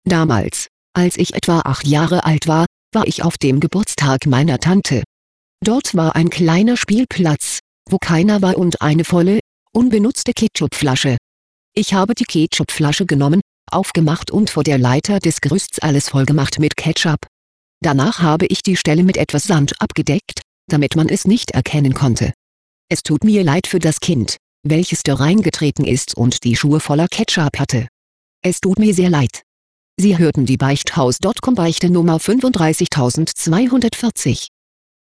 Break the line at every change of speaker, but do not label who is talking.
Damals, als ich etwa 8 Jahre alt war ich auf dem Geburtstag meiner Tante. Dort war ein kleiner Spielplatz, wo keiner war und eine volle, unbenutzte Ketchupflasche. Ich habe die Ketchupflasche genommen, aufgemacht und vor der Leiter des Gerüsts alles vollgemacht mit Ketchup. Danach habe ich die Stelle mit etwas Sand abgedeckt, damit man es nicht erkennen konnte. Es tut mir leid für das Kind, welches da reingetreten ist und die Schuhe voller Ketchup hatte. Es tut mir sehr leid. Sie hörten die Beichthaus.com Beichte Nummer 35240.